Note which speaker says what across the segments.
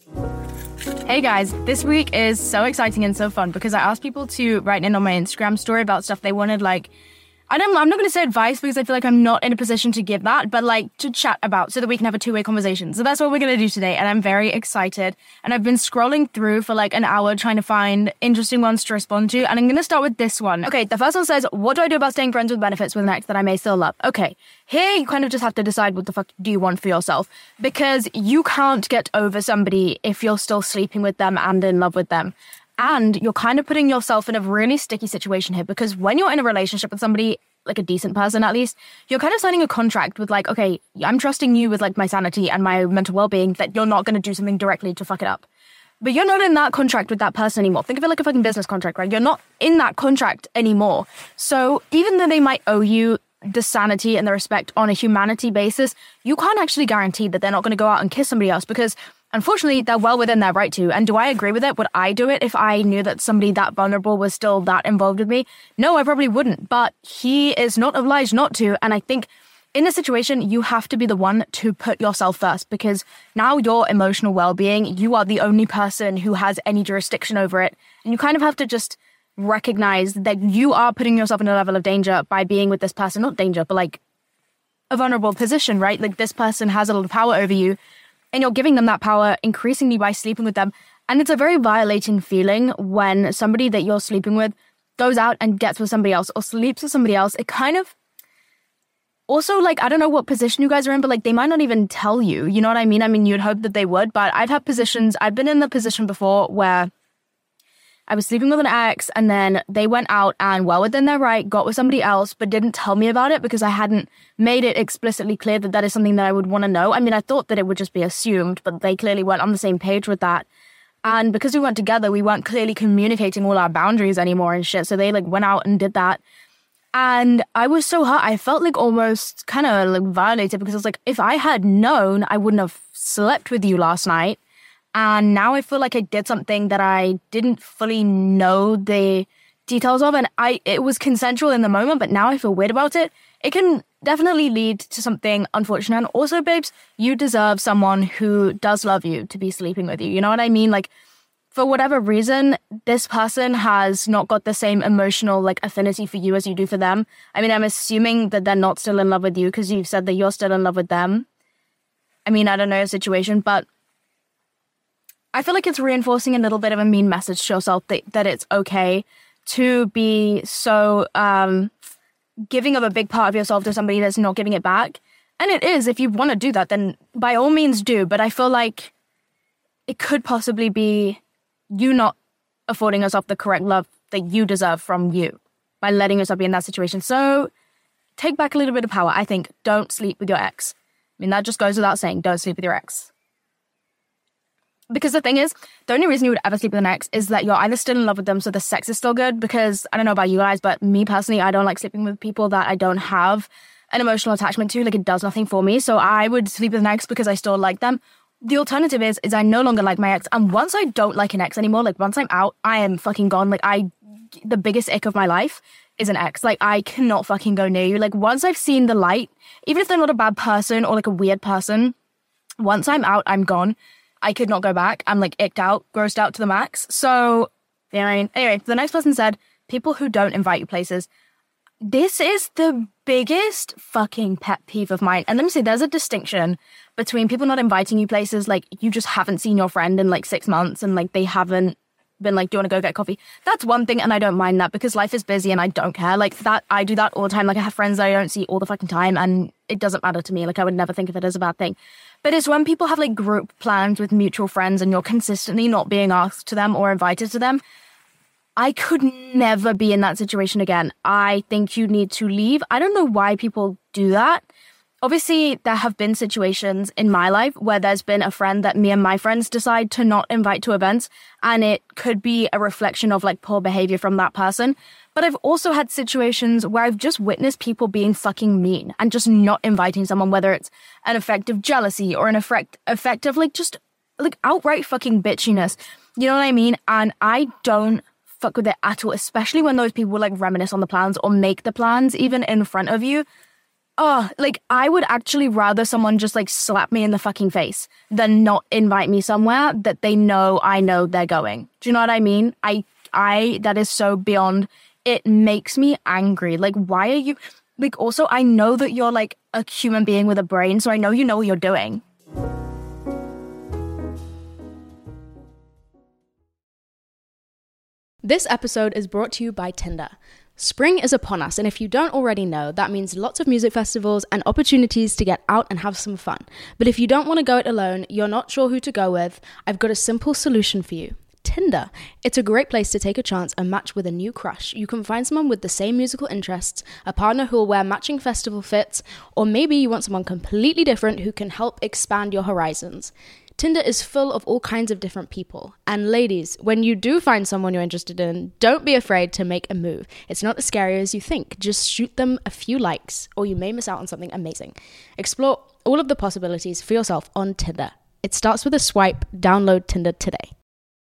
Speaker 1: Hey guys, this week is so exciting and so fun because I asked people to write in on my Instagram story about stuff they wanted, like, I'm not going to say advice because I feel like I'm not in a position to give that, but like to chat about so that we can have a two-way conversation. So that's what we're going to do today, and I'm very excited. And I've been scrolling through for like an hour trying to find interesting ones to respond to, and I'm going to start with this one. Okay, the first one says, what do I do about staying friends with benefits with an ex that I may still love? Okay, here you kind of just have to decide what the fuck do you want for yourself, because you can't get over somebody if you're still sleeping with them and in love with them. And you're kind of putting yourself in a really sticky situation here, because when you're in a relationship with somebody, like a decent person at least, you're kind of signing a contract with like, okay, I'm trusting you with like my sanity and my mental well-being that you're not going to do something directly to fuck it up. But you're not in that contract with that person anymore. Think of it like a fucking business contract, right? You're not in that contract anymore. So even though they might owe you the sanity and the respect on a humanity basis, you can't actually guarantee that they're not going to go out and kiss somebody else, because unfortunately, they're well within their right to. And do I agree with it? Would I do it if I knew that somebody that vulnerable was still that involved with me? No, I probably wouldn't. But he is not obliged not to. And I think in this situation, you have to be the one to put yourself first, because now your emotional well-being, you are the only person who has any jurisdiction over it. And you kind of have to just recognize that you are putting yourself in a level of danger by being with this person. Not danger, but like a vulnerable position, right? Like this person has a lot of power over you, and you're giving them that power increasingly by sleeping with them. And it's a very violating feeling when somebody that you're sleeping with goes out and gets with somebody else or sleeps with somebody else. It kind of also, like, I don't know what position you guys are in, but like they might not even tell you. You know what I mean? I mean, you'd hope that they would, but I've been in the position before where I was sleeping with an ex, and then they went out and, well within their right, got with somebody else, but didn't tell me about it because I hadn't made it explicitly clear that that is something that I would want to know. I mean, I thought that it would just be assumed, but they clearly weren't on the same page with that. And because we weren't together, we weren't clearly communicating all our boundaries anymore and shit. So they like went out and did that. And I was so hurt. I felt like almost kind of like violated, because I was like, if I had known, I wouldn't have slept with you last night. And now I feel like I did something that I didn't fully know the details of. And it was consensual in the moment, but now I feel weird about it. It can definitely lead to something unfortunate. And also, babes, you deserve someone who does love you to be sleeping with you. You know what I mean? Like, for whatever reason, this person has not got the same emotional like affinity for you as you do for them. I mean, I'm assuming that they're not still in love with you because you've said that you're still in love with them. I mean, I don't know your situation, but I feel like it's reinforcing a little bit of a mean message to yourself that it's okay to be so giving of a big part of yourself to somebody that's not giving it back. And it is. If you want to do that, then by all means do. But I feel like it could possibly be you not affording yourself the correct love that you deserve from you by letting yourself be in that situation. So take back a little bit of power. I think don't sleep with your ex. I mean, that just goes without saying. Don't sleep with your ex. Because the thing is, the only reason you would ever sleep with an ex is that you're either still in love with them, so the sex is still good. Because I don't know about you guys, but me personally, I don't like sleeping with people that I don't have an emotional attachment to. Like, it does nothing for me. So I would sleep with an ex because I still like them. The alternative is I no longer like my ex. And once I don't like an ex anymore, like once I'm out, I am fucking gone. Like the biggest ick of my life is an ex. Like, I cannot fucking go near you. Like, once I've seen the light, even if they're not a bad person or like a weird person, once I'm out, I'm gone. I could not go back. I'm like icked out, grossed out to the max. So, anyway, the next person said, people who don't invite you places. This is the biggest fucking pet peeve of mine. And let me say, there's a distinction between people not inviting you places, like you just haven't seen your friend in like 6 months and like they haven't been like, do you want to go get coffee? That's one thing, and I don't mind that because life is busy and I don't care. Like that, I do that all the time. Like I have friends that I don't see all the fucking time and it doesn't matter to me. Like I would never think of it as a bad thing. But it's when people have like group plans with mutual friends and you're consistently not being asked to them or invited to them. I could never be in that situation again. I think you need to leave. I don't know why people do that. Obviously, there have been situations in my life where there's been a friend that me and my friends decide to not invite to events, and it could be a reflection of like poor behavior from that person. But I've also had situations where I've just witnessed people being fucking mean and just not inviting someone, whether it's an effect of jealousy or an effect of like just like outright fucking bitchiness. You know what I mean? And I don't fuck with it at all, especially when those people like reminisce on the plans or make the plans even in front of you. Oh, like, I would actually rather someone just, like, slap me in the fucking face than not invite me somewhere that they know I know they're going. Do you know what I mean? That is so beyond, it makes me angry. Like, why are you, like, also, I know that you're, like, a human being with a brain, so I know you know what you're doing.
Speaker 2: This episode is brought to you by Tinder. Spring is upon us, and if you don't already know, that means lots of music festivals and opportunities to get out and have some fun. But if you don't want to go it alone, you're not sure who to go with, I've got a simple solution for you. Tinder. It's a great place to take a chance and match with a new crush. You can find someone with the same musical interests, a partner who will wear matching festival fits, or maybe you want someone completely different who can help expand your horizons. Tinder is full of all kinds of different people. And ladies, when you do find someone you're interested in, don't be afraid to make a move. It's not as scary as you think. Just shoot them a few likes, or you may miss out on something amazing. Explore all of the possibilities for yourself on Tinder. It starts with a swipe. Download Tinder today.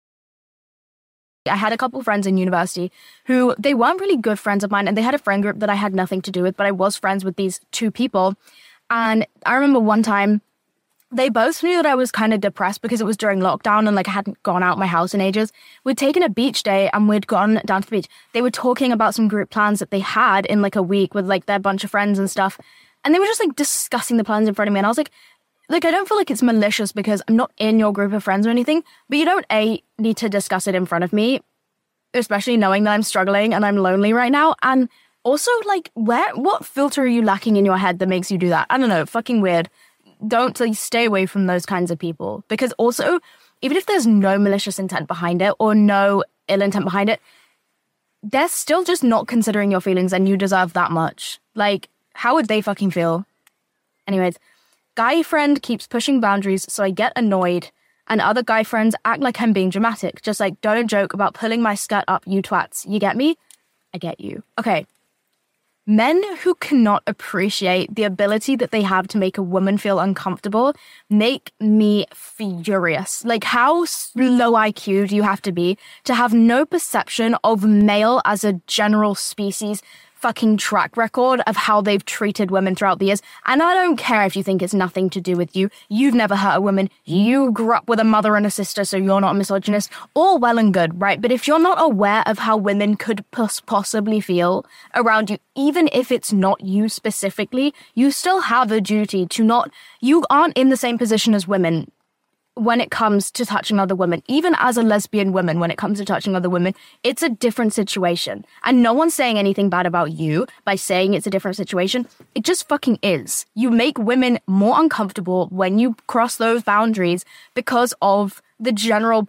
Speaker 1: I had a couple of friends in university who, they weren't really good friends of mine, and they had a friend group that I had nothing to do with, but I was friends with these two people. And I remember one time, they both knew that I was kind of depressed because it was during lockdown and, like, I hadn't gone out my house in ages. We'd taken a beach day and we'd gone down to the beach. They were talking about some group plans that they had in, like, a week with, like, their bunch of friends and stuff. And they were just, like, discussing the plans in front of me. And I was like, I don't feel like it's malicious because I'm not in your group of friends or anything, but you don't, need to discuss it in front of me, especially knowing that I'm struggling and I'm lonely right now. And also, like, what filter are you lacking in your head that makes you do that? I don't know, fucking weird. Don't, like, stay away from those kinds of people. Because also, even if there's no malicious intent behind it or no ill intent behind it, they're still just not considering your feelings and you deserve that much. Like, how would they fucking feel? Anyways, guy friend keeps pushing boundaries, so I get annoyed. And other guy friends act like I'm being dramatic. Just like, don't joke about pulling my skirt up, you twats. You get me? I get you. Okay. Men who cannot appreciate the ability that they have to make a woman feel uncomfortable make me furious. Like, how low IQ do you have to be to have no perception of male as a general species fucking track record of how they've treated women throughout the years? And I don't care if you think it's nothing to do with you. You've never hurt a woman. You grew up with a mother and a sister, so you're not a misogynist. All well and good, right? But if you're not aware of how women could possibly feel around you, even if it's not you specifically, you still have a duty to not... You aren't in the same position as women when it comes to touching other women. Even as a lesbian woman, when it comes to touching other women, it's a different situation. And no one's saying anything bad about you by saying it's a different situation. It just fucking is. You make women more uncomfortable when you cross those boundaries because of the general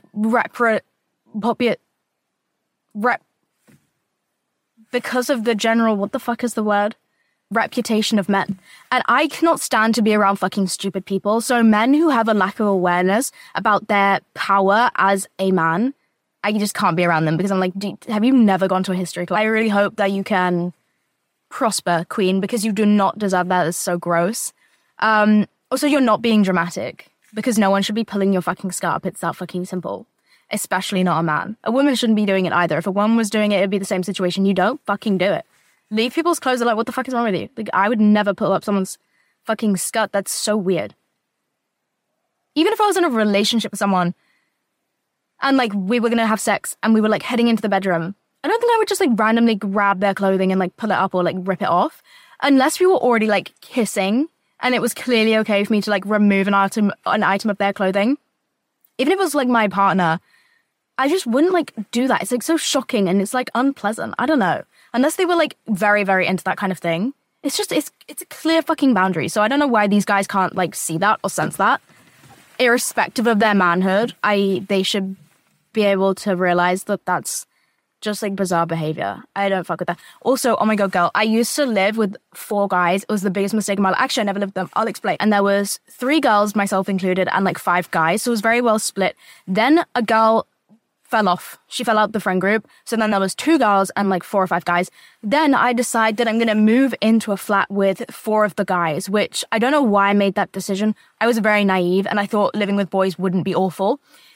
Speaker 1: because of the general, what the fuck is the word? Reputation of men. And I cannot stand to be around fucking stupid people. So men who have a lack of awareness about their power as a man, I just can't be around them because I'm like, have you never gone to a history class? I really hope that you can prosper, queen, because you do not deserve that. It's so gross. Also, you're not being dramatic because no one should be pulling your fucking skirt up. It's that fucking simple. Especially not a man. A woman shouldn't be doing it either. If a woman was doing it, it'd be the same situation. You don't fucking do it. Leave people's clothes are like, what the fuck is wrong with you? Like, I would never pull up someone's fucking skirt. That's so weird. Even if I was in a relationship with someone and, like, we were gonna have sex and we were, like, heading into the bedroom, I don't think I would just, like, randomly grab their clothing and, like, pull it up or, like, rip it off. Unless we were already, like, kissing and it was clearly okay for me to, like, remove an item of their clothing. Even if it was, like, my partner, I just wouldn't, like, do that. It's, like, so shocking and it's, like, unpleasant. I don't know. Unless they were, like, very, very into that kind of thing. It's just, it's a clear fucking boundary. So I don't know why these guys can't, like, see that or sense that. Irrespective of their manhood, they should be able to realize that that's just, like, bizarre behavior. I don't fuck with that. Also, oh my god, girl, I used to live with 4 guys. It was the biggest mistake of my life. Actually, I never lived with them. I'll explain. And there was 3 girls, myself included, and, like, 5 guys. So it was very well split. Then a girl fell off. She fell out the friend group. So then there was 2 girls and, like, 4 or 5 guys. Then I decided that I'm going to move into a flat with 4 of the guys, which I don't know why I made that decision. I was very naive and I thought living with boys wouldn't be awful.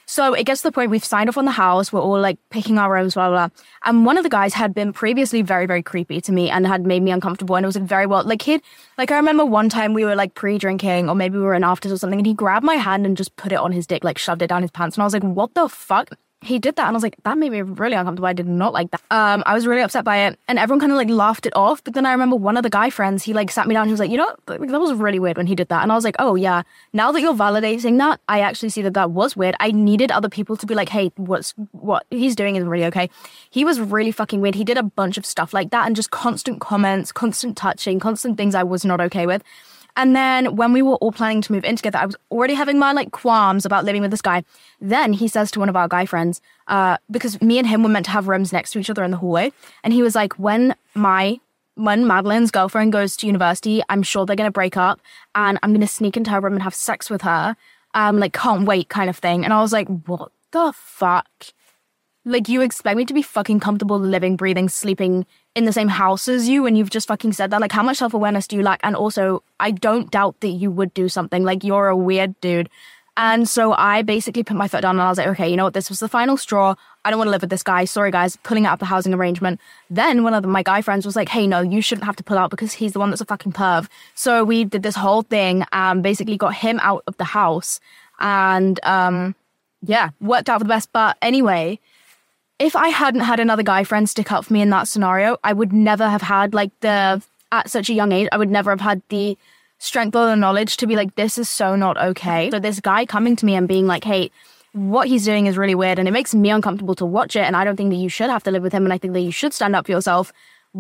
Speaker 1: So it gets to the point we've signed off on the house. We're all like picking our rooms, blah, blah, blah. And one of the guys had been previously very, very creepy to me and had made me uncomfortable. And it was like very well, like I remember one time we were like pre-drinking or maybe we were in afters or something, and he grabbed my hand and just put it on his dick, like shoved it down his pants. And I was like, what the fuck? He did that, and I was like, that made me really uncomfortable. I did not like that. I was really upset by it, and everyone kind of like laughed it off. But then I remember one of the guy friends, he like sat me down and he was like, you know, that was really weird when he did that. And I was like, oh yeah, now that you're validating that, I actually see that was weird. I needed other people to be like, hey, what he's doing is really okay. He was really fucking weird. He did a bunch of stuff like that, and just constant comments, constant touching, constant things I was not okay with. And then when we were all planning to move in together, I was already having my like qualms about living with this guy. Then he says to one of our guy friends, because me and him were meant to have rooms next to each other in the hallway. And he was like, when Madeline's girlfriend goes to university, I'm sure they're going to break up and I'm going to sneak into her room and have sex with her. Like, can't wait kind of thing. And I was like, what the fuck? Like, you expect me to be fucking comfortable living, breathing, sleeping in the same house as you, and you've just fucking said that? Like, how much self-awareness do you lack? And also, I don't doubt that you would do something. Like, you're a weird dude. And so I basically put my foot down and I was like, okay, you know what? This was the final straw. I don't want to live with this guy. Sorry, guys. Pulling out of the housing arrangement. Then one of my guy friends was like, hey, no, you shouldn't have to pull out because he's the one that's a fucking perv. So we did this whole thing, basically got him out of the house. And, yeah, worked out for the best. But anyway, if I hadn't had another guy friend stick up for me in that scenario, I would never have had at such a young age, I would never have had the strength or the knowledge to be like, this is so not okay. So this guy coming to me and being like, hey, what he's doing is really weird and it makes me uncomfortable to watch it, and I don't think that you should have to live with him, and I think that you should stand up for yourself,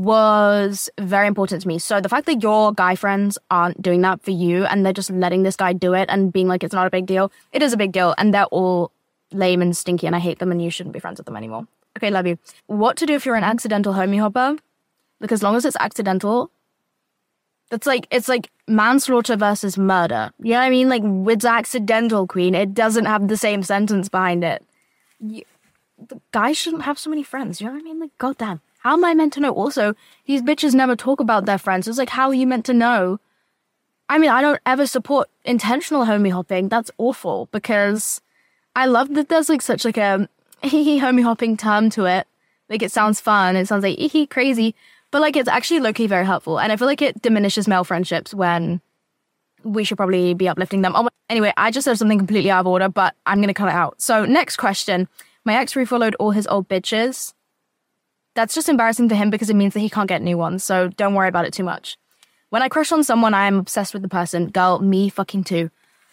Speaker 1: was very important to me. So the fact that your guy friends aren't doing that for you and they're just letting this guy do it and being like, it's not a big deal, it is a big deal, and they're all lame and stinky and I hate them and you shouldn't be friends with them anymore. Okay, love you. What to do if you're an accidental homie hopper? Like, as long as it's accidental, it's like manslaughter versus murder. You know what I mean? Like, it's accidental, queen. It doesn't have the same sentence behind it. The guys shouldn't have so many friends. You know what I mean? Like, goddamn. How am I meant to know? Also, these bitches never talk about their friends. It's like, how are you meant to know? I mean, I don't ever support intentional homie hopping. That's awful, because I love that there's like such like a homie hopping term to it. Like, it sounds fun. It sounds like crazy. But like, it's actually low-key very helpful. And I feel like it diminishes male friendships when we should probably be uplifting them. Oh, anyway, I just said something completely out of order, but I'm going to cut it out. So next question. My ex refollowed all his old bitches. That's just embarrassing for him because it means that he can't get new ones. So don't worry about it too much. When I crush on someone, I am obsessed with the person. Girl, me fucking too.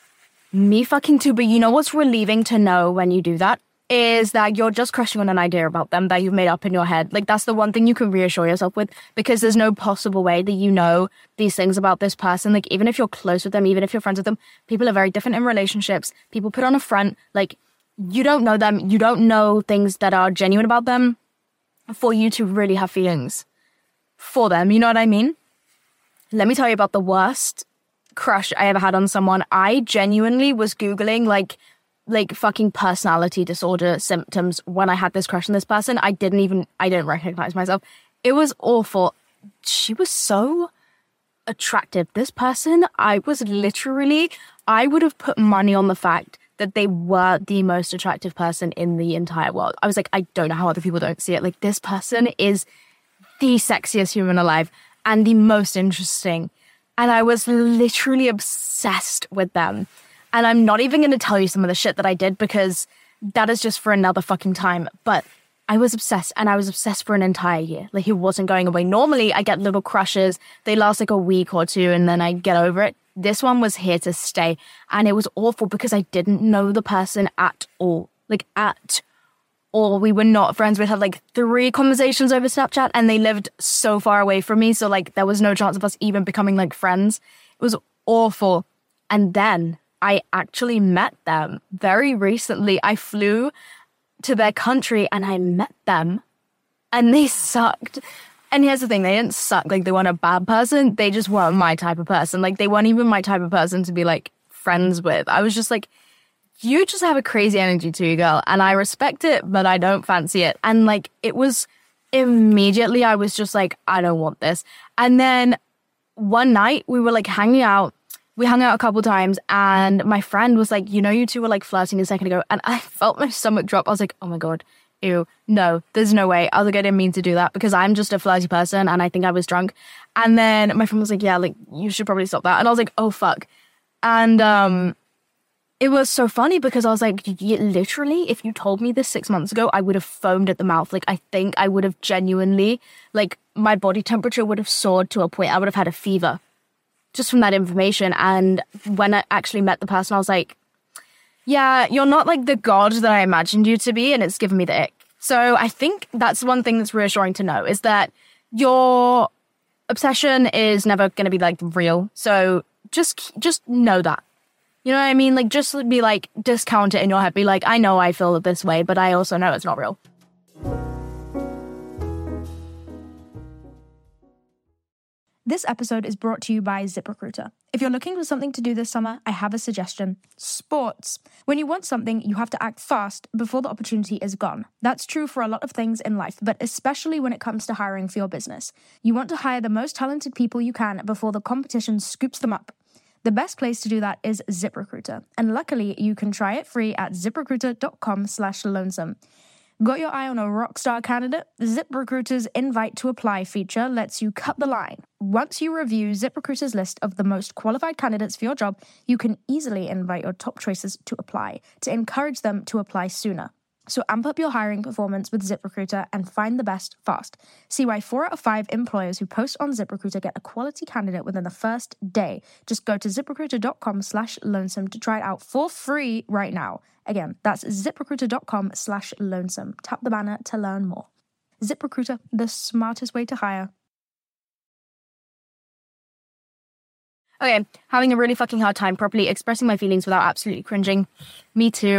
Speaker 1: Me fucking too. But you know what's relieving to know when you do that? Is that you're just crushing on an idea about them that you've made up in your head. Like, that's the one thing you can reassure yourself with, because there's no possible way that you know these things about this person. Like, even if you're close with them, even if you're friends with them, people are very different in relationships. People put on a front. Like, you don't know them. You don't know things that are genuine about them for you to really have feelings for them. You know what I mean? Let me tell you about the worst crush I ever had on someone. I genuinely was Googling, like fucking personality disorder symptoms when I had this crush on this person. I didn't recognize myself. It was awful. She was so attractive. This person, I would have put money on the fact that they were the most attractive person in the entire world. I was like, I don't know how other people don't see it. Like, this person is the sexiest human alive and the most interesting. And I was literally obsessed with them. And I'm not even going to tell you some of the shit that I did, because that is just for another fucking time. But I was obsessed, and I was obsessed for an entire year. Like, it wasn't going away. Normally, I get little crushes. They last like a week or two, and then I get over it. This one was here to stay. And it was awful because I didn't know the person at all. Like, at all. We were not friends. We had like 3 conversations over Snapchat, and they lived so far away from me. So, like, there was no chance of us even becoming like friends. It was awful. And then I actually met them very recently. I flew to their country and I met them, and they sucked. And here's the thing, they didn't suck like they weren't a bad person. They just weren't my type of person. Like, they weren't even my type of person to be like friends with. I was just like, you just have a crazy energy to you, girl. And I respect it, but I don't fancy it. And like, it was immediately, I was just like, I don't want this. And then one night we were like hanging out. we hung out a couple times, and my friend was like, you know, you two were like flirting a second ago. And I felt my stomach drop. I was like, oh my God, ew, no, there's no way. I was like, I didn't mean to do that because I'm just a flirty person and I think I was drunk. And then my friend was like, yeah, like you should probably stop that. And I was like, oh fuck. And it was so funny because I was like, literally, if you told me this 6 months ago, I would have foamed at the mouth. Like, I think I would have genuinely, like, my body temperature would have soared to a point. I would have had a fever just from that information. And when I actually met the person, I was like, yeah, you're not like the god that I imagined you to be. And it's given me the ick. So I think that's one thing that's reassuring to know is that your obsession is never going to be like real. So just know that. You know what I mean? Like, just be like, discount it in your head. Be like, I know I feel this way, but I also know it's not real.
Speaker 3: This episode is brought to you by ZipRecruiter. If you're looking for something to do this summer, I have a suggestion. Sports. When you want something, you have to act fast before the opportunity is gone. That's true for a lot of things in life, but especially when it comes to hiring for your business. You want to hire the most talented people you can before the competition scoops them up. The best place to do that is ZipRecruiter. And luckily, you can try it free at ziprecruiter.com/lonesome. Got your eye on a rockstar candidate? ZipRecruiter's invite to apply feature lets you cut the line. Once you review ZipRecruiter's list of the most qualified candidates for your job, you can easily invite your top choices to apply to encourage them to apply sooner. So amp up your hiring performance with ZipRecruiter and find the best fast. See why 4 out of 5 employers who post on ZipRecruiter get a quality candidate within the first day. Just go to ziprecruiter.com/lonesome to try it out for free right now. Again, that's ziprecruiter.com/lonesome. Tap the banner to learn more. ZipRecruiter, the smartest way to hire.
Speaker 1: Okay, having a really fucking hard time properly expressing my feelings without absolutely cringing. Me too.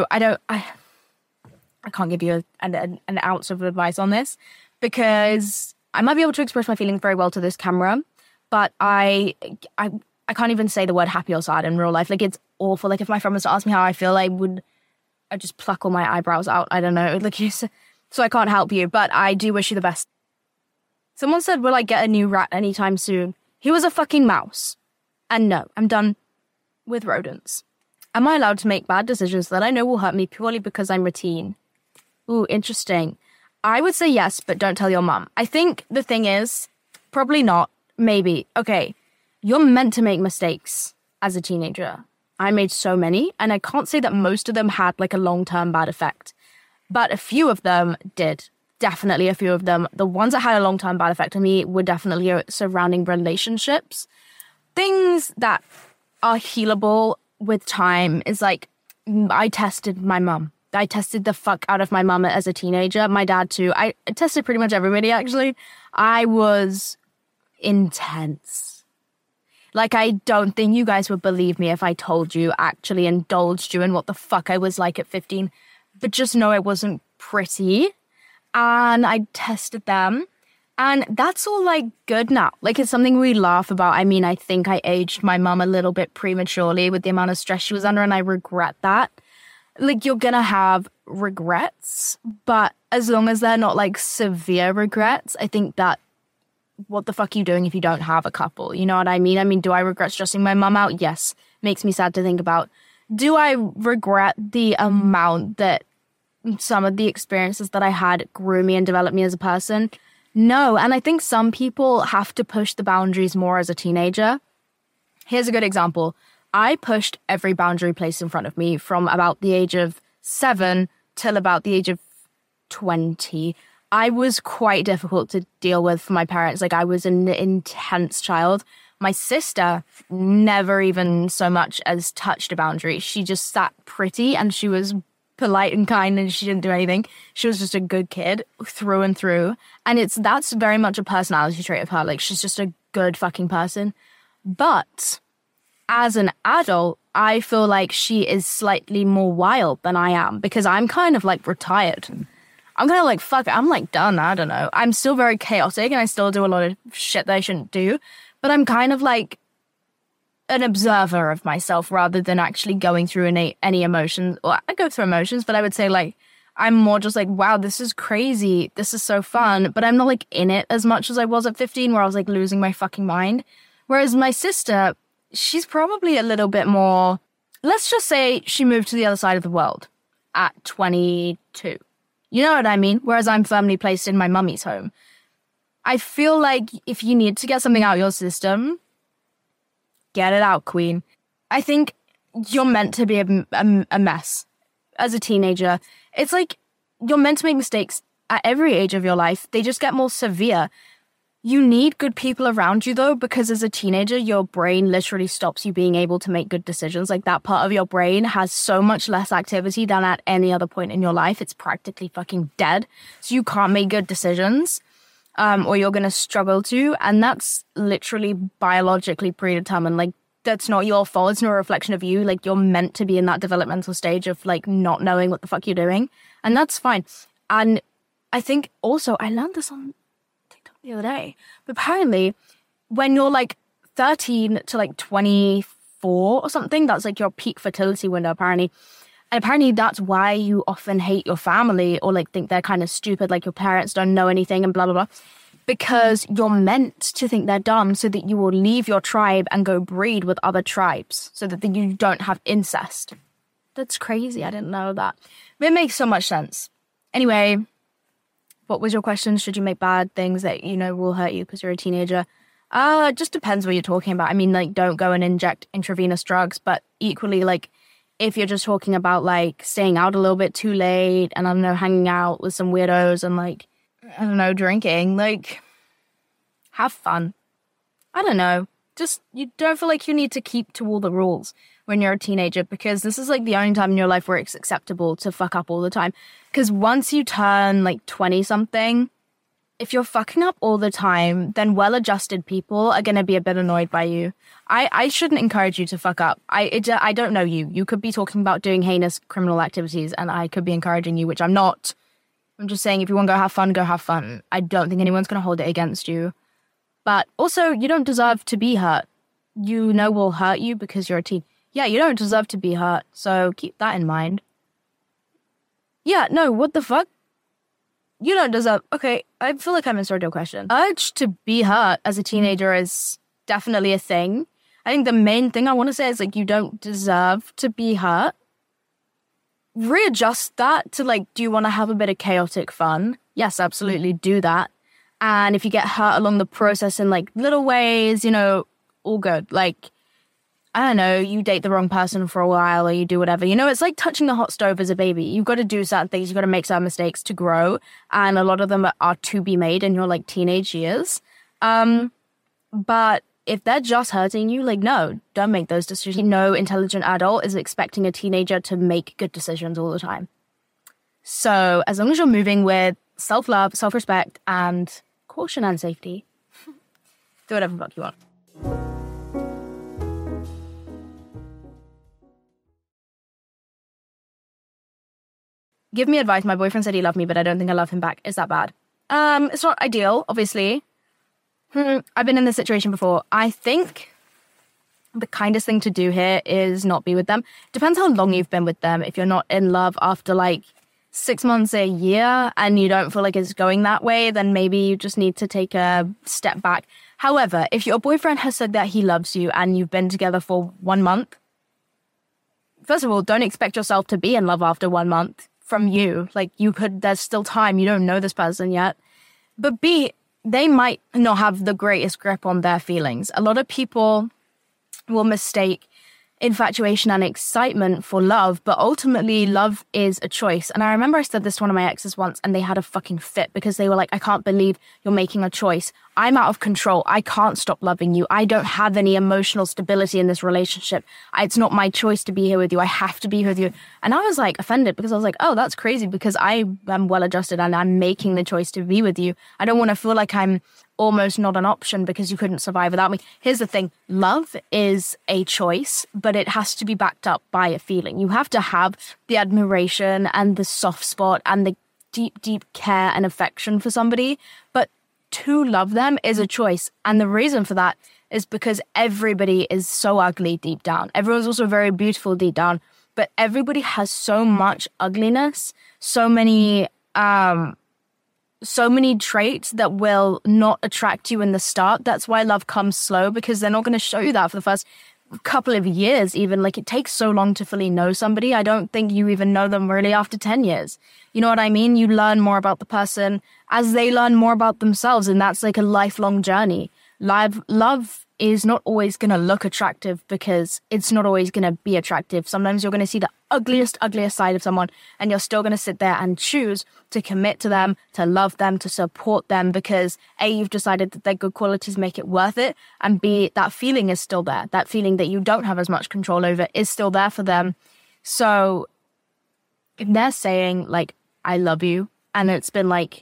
Speaker 1: I can't give you an ounce of advice on this because I might be able to express my feelings very well to this camera, but I can't even say the word happy or sad in real life. Like, it's awful. Like, if my friend was to ask me how I feel, I'd just pluck all my eyebrows out. I don't know. Like, so I can't help you, but I do wish you the best. Someone said, will I get a new rat anytime soon? He was a fucking mouse. And no, I'm done with rodents. Am I allowed to make bad decisions that I know will hurt me purely because I'm routine? Ooh, interesting. I would say yes, but don't tell your mum. I think the thing is, probably not, maybe. Okay, you're meant to make mistakes as a teenager. I made so many, and I can't say that most of them had like a long-term bad effect. But a few of them did. Definitely a few of them. The ones that had a long-term bad effect on me were definitely surrounding relationships. Things that are healable with time is like, I tested my mum. I tested the fuck out of my mum as a teenager. My dad too. I tested pretty much everybody, actually. I was intense. Like, I don't think you guys would believe me if I told you, actually indulged you in what the fuck I was like at 15. But just know it wasn't pretty. And I tested them. And that's all, like, good now. Like, it's something we laugh about. I mean, I think I aged my mum a little bit prematurely with the amount of stress she was under, and I regret that. Like, you're gonna have regrets, but as long as they're not, like, severe regrets, I think that what the fuck are you doing if you don't have a couple? You know what I mean? I mean, do I regret stressing my mum out? Yes. Makes me sad to think about. Do I regret the amount that some of the experiences that I had grew me and developed me as a person? No. And I think some people have to push the boundaries more as a teenager. Here's a good example. I pushed every boundary placed in front of me from about the age of 7 till about the age of 20. I was quite difficult to deal with for my parents. Like, I was an intense child. My sister never even so much as touched a boundary. She just sat pretty and she was polite and kind and she didn't do anything. She was just a good kid through and through. And that's very much a personality trait of her. Like, she's just a good fucking person. But as an adult, I feel like she is slightly more wild than I am because I'm kind of like retired. I'm kind of like, fuck it, I'm like done, I don't know. I'm still very chaotic and I still do a lot of shit that I shouldn't do, but I'm kind of like an observer of myself rather than actually going through any emotions. Well, I go through emotions, but I would say like, I'm more just like, wow, this is crazy. This is so fun. But I'm not like in it as much as I was at 15 where I was like losing my fucking mind. Whereas my sister, she's probably a little bit more, let's just say she moved to the other side of the world at 22. You know what I mean? Whereas I'm firmly placed in my mummy's home. I feel like if you need to get something out of your system, get it out, queen. I think you're meant to be a mess as a teenager. It's like you're meant to make mistakes at every age of your life. They just get more severe. You need good people around you, though, because as a teenager, your brain literally stops you being able to make good decisions. Like, that part of your brain has so much less activity than at any other point in your life. It's practically fucking dead. So you can't make good decisions, or you're going to struggle to. And that's literally biologically predetermined. Like, that's not your fault. It's not a reflection of you. Like, you're meant to be in that developmental stage of, like, not knowing what the fuck you're doing. And that's fine. And I think also, I learned this on the other day, but apparently when you're like 13 to like 24 or something, that's like your peak fertility window, apparently. And apparently that's why you often hate your family or like think they're kind of stupid, like your parents don't know anything and blah blah blah, because you're meant to think they're dumb so that you will leave your tribe and go breed with other tribes so that you don't have incest. That's crazy. I didn't know that, but it makes so much sense. Anyway, what was your question? Should you make bad things that, you know, will hurt you because you're a teenager? It just depends what you're talking about. I mean, like, don't go and inject intravenous drugs, but equally, like, if you're just talking about, like, staying out a little bit too late and, I don't know, hanging out with some weirdos and, like, I don't know, drinking, like, have fun. I don't know. Just, you don't feel like you need to keep to all the rules when you're a teenager, because this is like the only time in your life where it's acceptable to fuck up all the time. Because once you turn like 20 something, if you're fucking up all the time, then well-adjusted people are going to be a bit annoyed by you. I shouldn't encourage you to fuck up. I don't know you. You could be talking about doing heinous criminal activities and I could be encouraging you, which I'm not. I'm just saying, if you want to go have fun, go have fun. I don't think anyone's going to hold it against you. But also, you don't deserve to be hurt. You know will hurt you because you're a teen. Yeah, you don't deserve to be hurt, so keep that in mind. Yeah, no, what the fuck? You don't deserve... Okay, I feel like I misheard your question. Urge to be hurt as a teenager is definitely a thing. I think the main thing I want to say is, like, you don't deserve to be hurt. Readjust that to, like, do you want to have a bit of chaotic fun? Yes, absolutely, do that. And if you get hurt along the process in, like, little ways, you know, all good. Like, I don't know, you date the wrong person for a while or you do whatever. You know, it's like touching the hot stove as a baby. You've got to do certain things. You've got to make certain mistakes to grow. And a lot of them are to be made in your, like, teenage years. But if they're just hurting you, like, no, don't make those decisions. No intelligent adult is expecting a teenager to make good decisions all the time. So as long as you're moving with self-love, self-respect, and caution and safety, do whatever the fuck you want. Give me advice. My boyfriend said he loved me, but I don't think I love him back. Is that bad? It's not ideal, obviously. I've been in this situation before. I think the kindest thing to do here is not be with them. Depends how long you've been with them. If you're not in love after like 6 months, a year, and you don't feel like it's going that way, then maybe you just need to take a step back. However, if your boyfriend has said that he loves you and you've been together for 1 month, first of all, don't expect yourself to be in love after 1 month. From you, like, there's still time, you don't know this person yet. But B, they might not have the greatest grip on their feelings. A lot of people will mistake infatuation and excitement for love, but ultimately love is a choice. And I remember I said this to one of my exes once and they had a fucking fit because they were like, I can't believe you're making a choice. I'm out of control. I can't stop loving you. I don't have any emotional stability in this relationship. It's not my choice to be here with you. I have to be here with you. And I was like offended because I was like, oh, that's crazy because I am well adjusted and I'm making the choice to be with you. I don't want to feel like I'm almost not an option because you couldn't survive without me. Here's the thing. Love is a choice, but it has to be backed up by a feeling. You have to have the admiration and the soft spot and the deep, deep care and affection for somebody. But to love them is a choice. And the reason for that is because everybody is so ugly deep down. Everyone's also very beautiful deep down, but everybody has so much ugliness, so many traits that will not attract you in the start. That's why love comes slow, because they're not going to show you that for the first couple of years even. Like, it takes so long to fully know somebody. I don't think you even know them really after 10 years. You know what I mean? You learn more about the person as they learn more about themselves, and that's like a lifelong journey. Love is not always going to look attractive because it's not always going to be attractive. Sometimes you're going to see the ugliest side of someone, and you're still going to sit there and choose to commit to them, to love them, to support them, because A, you've decided that their good qualities make it worth it, and B, that feeling is still there. That feeling that you don't have as much control over is still there for them. So if they're saying, like, I love you, and it's been like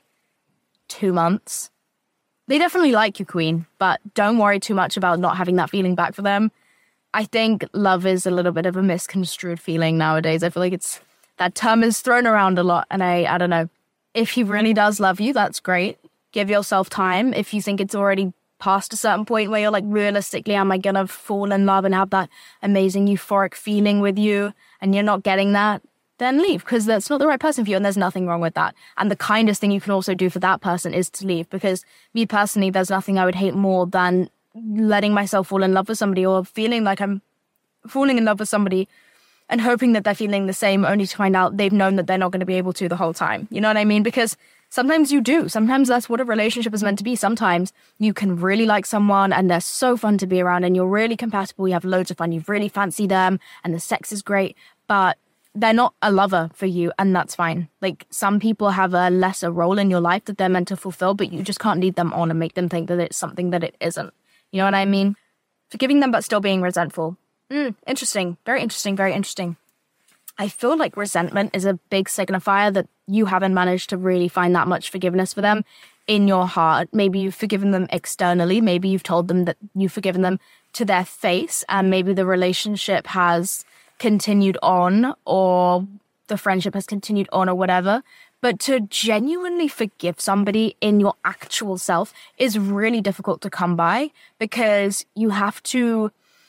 Speaker 1: 2 months, they definitely like you, queen, but don't worry too much about not having that feeling back for them. I think love is a little bit of a misconstrued feeling nowadays. I feel like that term is thrown around a lot, and I don't know. If he really does love you, that's great. Give yourself time. If you think it's already past a certain point where you're like, realistically, am I gonna fall in love and have that amazing euphoric feeling with you, and you're not getting that, then leave, because that's not the right person for you, and there's nothing wrong with that. And the kindest thing you can also do for that person is to leave, because me personally, there's nothing I would hate more than letting myself fall in love with somebody, or feeling like I'm falling in love with somebody and hoping that they're feeling the same, only to find out they've known that they're not going to be able to the whole time. You know what I mean? Because sometimes you do. Sometimes that's what a relationship is meant to be. Sometimes you can really like someone and they're so fun to be around and you're really compatible, you have loads of fun, you really fancy them and the sex is great, but they're not a lover for you, and that's fine. Like, some people have a lesser role in your life that they're meant to fulfill, but you just can't lead them on and make them think that it's something that it isn't. You know what I mean? Forgiving them but still being resentful. Interesting. Very interesting. Very interesting. I feel like resentment is a big signifier that you haven't managed to really find that much forgiveness for them in your heart. Maybe you've forgiven them externally. Maybe you've told them that you've forgiven them to their face, and maybe the relationship has continued on, or the friendship has continued on, or whatever. But to genuinely forgive somebody in your actual self is really difficult to come by, because you have to,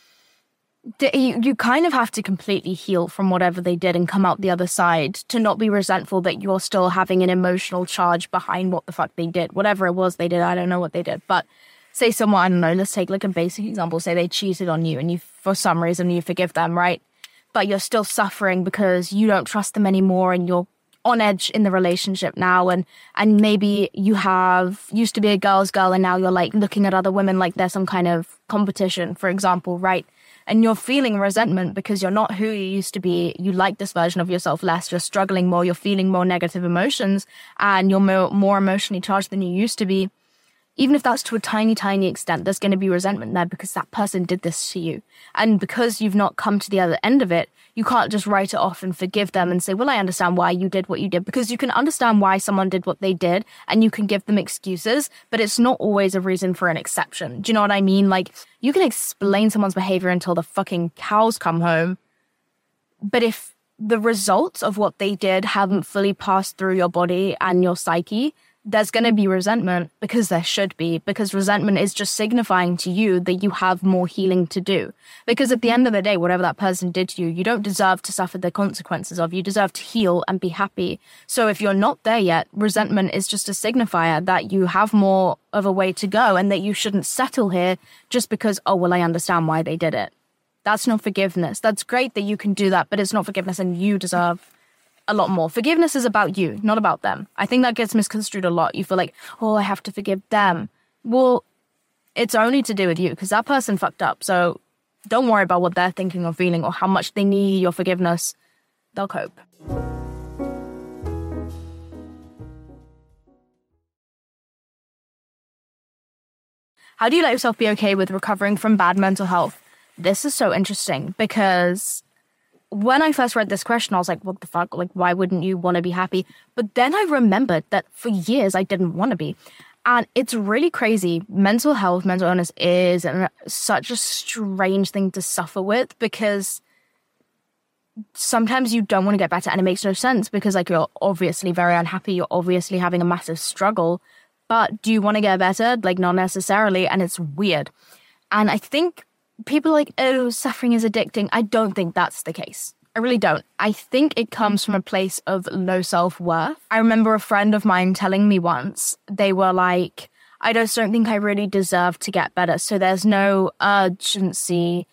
Speaker 1: you kind of have to completely heal from whatever they did and come out the other side to not be resentful that you're still having an emotional charge behind what the fuck they did. Whatever it was they did, I don't know what they did. But say someone, I don't know, let's take like a basic example. Say they cheated on you and you, for some reason, you forgive them, right? But you're still suffering because you don't trust them anymore and you're on edge in the relationship now, and maybe you have used to be a girl's girl and now you're like looking at other women like they're some kind of competition, for example, right? And you're feeling resentment because you're not who you used to be. You like this version of yourself less, you're struggling more, you're feeling more negative emotions, and you're more emotionally charged than you used to be. Even if that's to a tiny extent, there's going to be resentment there because that person did this to you. And because you've not come to the other end of it, you can't just write it off and forgive them and say, well, I understand why you did what you did, because you can understand why someone did what they did and you can give them excuses, but it's not always a reason for an exception. Do you know what I mean? Like, you can explain someone's behavior until the fucking cows come home, but if the results of what they did haven't fully passed through your body and your psyche, there's going to be resentment, because there should be, because resentment is just signifying to you that you have more healing to do. Because at the end of the day, whatever that person did to you, you don't deserve to suffer the consequences of. You deserve to heal and be happy. So if you're not there yet, resentment is just a signifier that you have more of a way to go and that you shouldn't settle here just because, oh, well, I understand why they did it. That's not forgiveness. That's great that you can do that, but it's not forgiveness, and you deserve a lot more. Forgiveness is about you, not about them. I think that gets misconstrued a lot. You feel like, oh, I have to forgive them. Well, it's only to do with you, because that person fucked up. So don't worry about what they're thinking or feeling or how much they need your forgiveness. They'll cope. How do you let yourself be okay with recovering from bad mental health? This is so interesting, because when I first read this question, I was like, what the fuck? Like, why wouldn't you want to be happy? But then I remembered that for years I didn't want to be. And it's really crazy. Mental health, mental illness is such a strange thing to suffer with, because sometimes you don't want to get better and it makes no sense, because like, you're obviously very unhappy. You're obviously having a massive struggle. But do you want to get better? Like, not necessarily. And it's weird. And I think people are like, oh, suffering is addicting. I don't think that's the case. I really don't. I think it comes from a place of low self-worth. I remember a friend of mine telling me once, they were like, I just don't think I really deserve to get better. So there's no urgency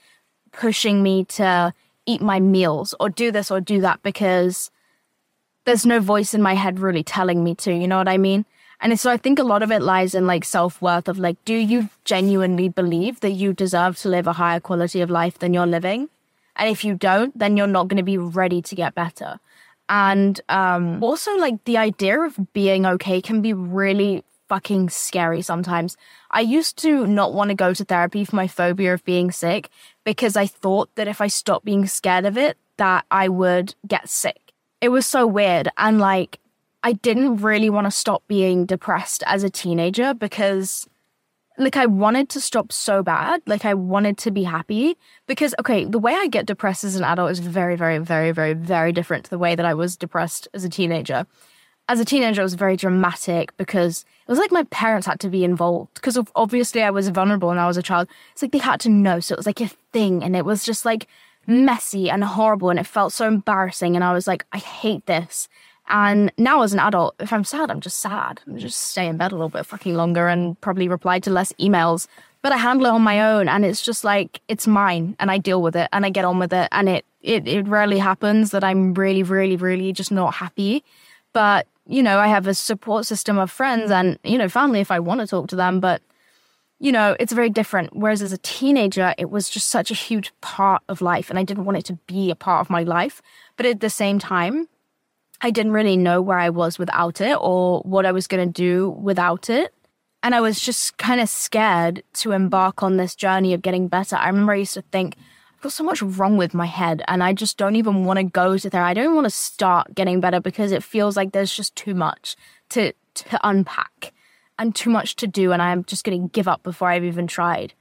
Speaker 1: pushing me to eat my meals or do this or do that because there's no voice in my head really telling me to, you know what I mean? And so I think a lot of it lies in like self-worth of like, do you genuinely believe that you deserve to live a higher quality of life than you're living? And if you don't, then you're not going to be ready to get better. And also like the idea of being okay can be really fucking scary sometimes. I used to not want to go to therapy for my phobia of being sick because I thought that if I stopped being scared of it, that I would get sick. It was so weird. And like, I didn't really want to stop being depressed as a teenager because like I wanted to stop so bad. Like I wanted to be happy because, okay, the way I get depressed as an adult is very, very, very, very, very different to the way that I was depressed as a teenager. As a teenager, it was very dramatic because it was like my parents had to be involved because obviously I was vulnerable when I was a child. It's like they had to know. So it was like a thing and it was just like messy and horrible and it felt so embarrassing. And I was like, I hate this. And now as an adult, if I'm sad, I'm just sad. I'm just stay in bed a little bit fucking longer and probably reply to less emails. But I handle it on my own and it's just like, it's mine and I deal with it and I get on with it. And it rarely happens that I'm really, really, really just not happy. But, you know, I have a support system of friends and, you know, family if I want to talk to them. But, you know, it's very different. Whereas as a teenager, it was just such a huge part of life and I didn't want it to be a part of my life. But at the same time, I didn't really know where I was without it or what I was going to do without it. And I was just kind of scared to embark on this journey of getting better. I remember I used to think, I've got so much wrong with my head and I just don't even want to go to there. I don't want to start getting better because it feels like there's just too much to unpack and too much to do. And I'm just going to give up before I've even tried.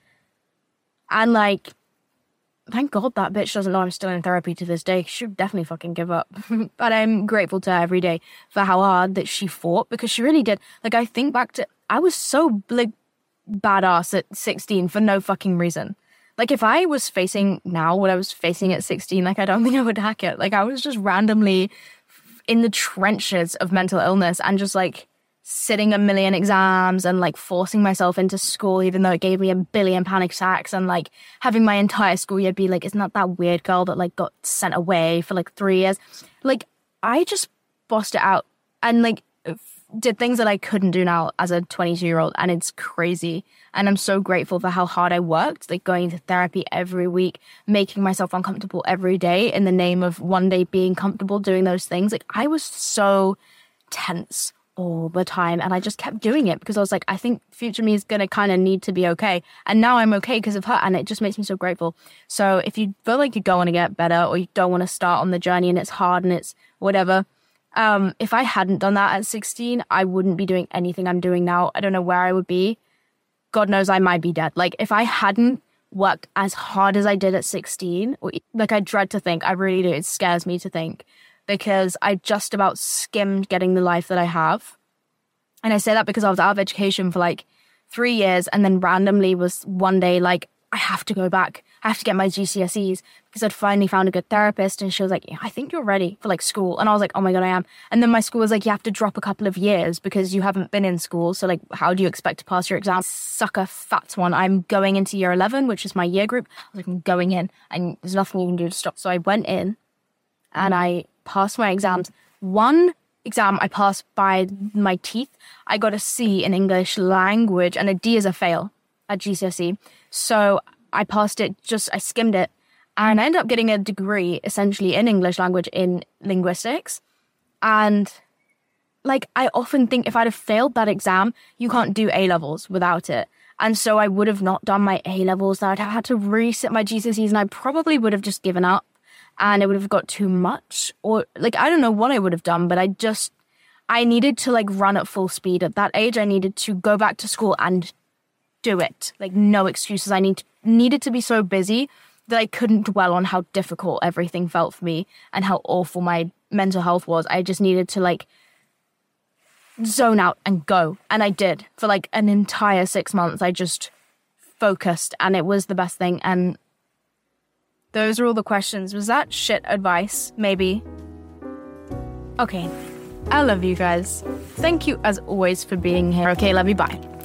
Speaker 1: And like, thank God that bitch doesn't know I'm still in therapy to this day. She would definitely fucking give up. But I'm grateful to her every day for how hard that she fought because she really did. Like, I think back to, I was so like badass at 16 for no fucking reason. Like, if I was facing now what I was facing at 16, like, I don't think I would hack it. Like, I was just randomly in the trenches of mental illness and just like sitting a million exams and like forcing myself into school even though it gave me a billion panic attacks and like having my entire school year be like, isn't that weird girl that like got sent away for like 3 years? Like I just bossed it out and like did things that I couldn't do now as a 22-year-old and it's crazy. And I'm so grateful for how hard I worked, like going to therapy every week, making myself uncomfortable every day in the name of one day being comfortable doing those things. Like I was so tense all the time and I just kept doing it because I was like, I think future me is going to kind of need to be okay. And now I'm okay because of her and it just makes me so grateful. So if you feel like you don't want to get better or you don't want to start on the journey and it's hard and it's whatever, if I hadn't done that at 16, I wouldn't be doing anything I'm doing now. I don't know where I would be. God knows I might be dead. Like if I hadn't worked as hard as I did at 16, like I dread to think, I really do. It scares me to think. Because I just about skimmed getting the life that I have. And I say that because I was out of education for like 3 years and then randomly was one day like, I have to go back. I have to get my GCSEs because I'd finally found a good therapist and she was like, yeah, I think you're ready for like school. And I was like, oh my God, I am. And then my school was like, you have to drop a couple of years because you haven't been in school. So like, how do you expect to pass your exam? Sucker fat one. I'm going into year 11, which is my year group. I was like, I'm going in and there's nothing you can do to stop. So I went in and I passed my exams. One exam I passed by my teeth. I got a C in English language and a D as a fail at GCSE. So I passed it, I skimmed it. And I ended up getting a degree essentially in English language in linguistics. And like, I often think if I'd have failed that exam, you can't do A-levels without it. And so I would have not done my A-levels. I'd have had to resit my GCSEs and I probably would have just given up. And it would have got too much or like, I don't know what I would have done, but I needed to like run at full speed at that age. I needed to go back to school and do it. Like no excuses. I needed to be so busy that I couldn't dwell on how difficult everything felt for me and how awful my mental health was. I just needed to like zone out and go. And I did for like an entire 6 months. I just focused and it was the best thing. And those are all the questions. Was that shit advice? Maybe. Okay. I love you guys. Thank you as always for being here. Okay, love you. Bye.